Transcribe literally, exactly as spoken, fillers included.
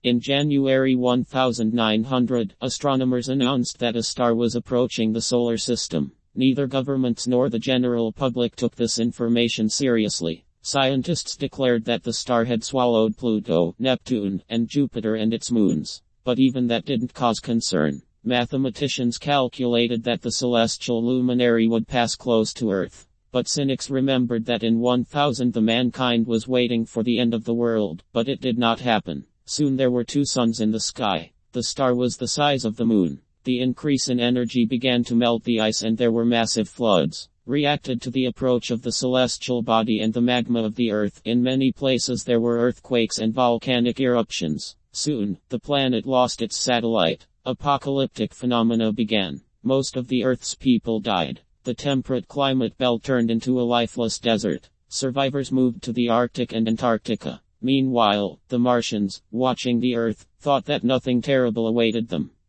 In January nineteen hundred, astronomers announced that a star was approaching the solar system. Neither governments nor the general public took this information seriously. Scientists declared that the star had swallowed Pluto, Neptune, and Jupiter and its moons. But even that didn't cause concern. Mathematicians calculated that the celestial luminary would pass close to Earth. But cynics remembered that in one thousand the mankind was waiting for the end of the world, but it did not happen. Soon there were two suns in the sky. The star was the size of the moon. The increase in energy began to melt the ice and there were massive floods. Reacted to the approach of the celestial body and the magma of the Earth. In many places there were earthquakes and volcanic eruptions. Soon, the planet lost its satellite. Apocalyptic phenomena began. Most of the Earth's people died. The temperate climate belt turned into a lifeless desert. Survivors moved to the Arctic and Antarctica. Meanwhile, the Martians, watching the Earth, thought that nothing terrible awaited them.